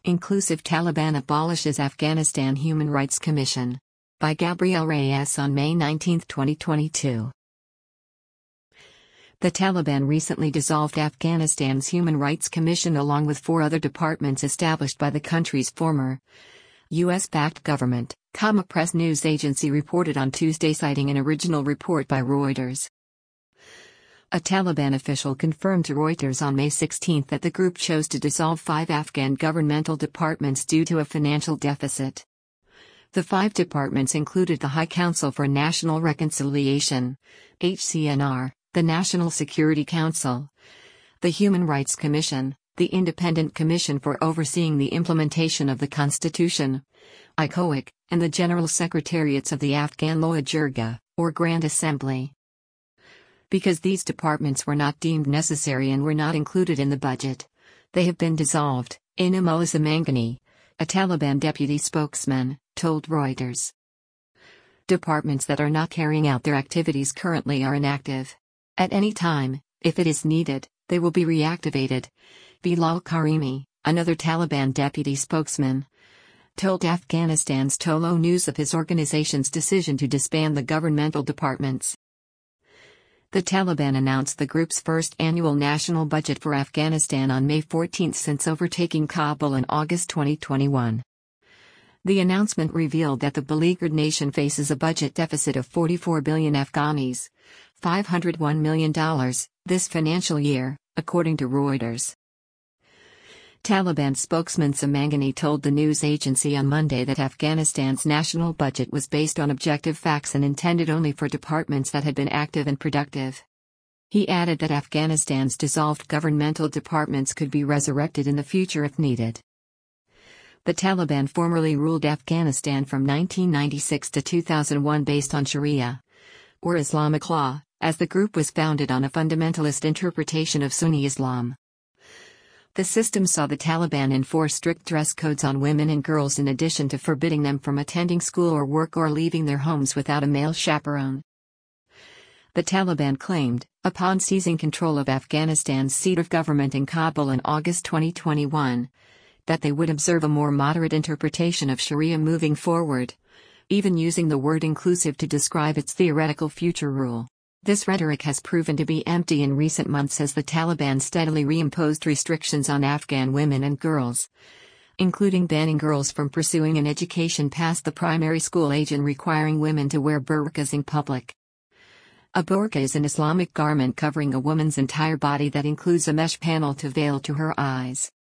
Inclusive Taliban abolishes Afghanistan Human Rights Commission. By Gabrielle Reyes on May 19, 2022. The Taliban recently dissolved Afghanistan's Human Rights Commission along with 4 other departments established by the country's former U.S.-backed government, Press news agency reported on Tuesday, citing an original report by Reuters. A Taliban official confirmed to Reuters on May 16 that the group chose to dissolve 5 Afghan governmental departments due to a financial deficit. The 5 departments included the High Council for National Reconciliation, HCNR, the National Security Council, the Human Rights Commission, the Independent Commission for Overseeing the Implementation of the Constitution, ICOIC, and the General Secretariats of the Afghan Loya Jirga, or Grand Assembly. Because these departments were not deemed necessary and were not included in the budget, they have been dissolved, Inamullah Zamangani, a Taliban deputy spokesman, told Reuters. Departments that are not carrying out their activities currently are inactive. At any time, if it is needed, they will be reactivated. Bilal Karimi, another Taliban deputy spokesman, told Afghanistan's Tolo News of his organization's decision to disband the governmental departments. The Taliban announced the group's first annual national budget for Afghanistan on May 14 since overtaking Kabul in August 2021. The announcement revealed that the beleaguered nation faces a budget deficit of 44 billion Afghanis, $501 million, this financial year, according to Reuters. Taliban spokesman Zamangani told the news agency on Monday that Afghanistan's national budget was based on objective facts and intended only for departments that had been active and productive. He added that Afghanistan's dissolved governmental departments could be resurrected in the future if needed. The Taliban formerly ruled Afghanistan from 1996 to 2001 based on Sharia, or Islamic law, as the group was founded on a fundamentalist interpretation of Sunni Islam. The system saw the Taliban enforce strict dress codes on women and girls in addition to forbidding them from attending school or work or leaving their homes without a male chaperone. The Taliban claimed, upon seizing control of Afghanistan's seat of government in Kabul in August 2021, that they would observe a more moderate interpretation of Sharia moving forward, even using the word inclusive to describe its theoretical future rule. This rhetoric has proven to be empty in recent months as the Taliban steadily reimposed restrictions on Afghan women and girls, including banning girls from pursuing an education past the primary school age and requiring women to wear burqas in public. A burqa is an Islamic garment covering a woman's entire body that includes a mesh panel to veil to her eyes.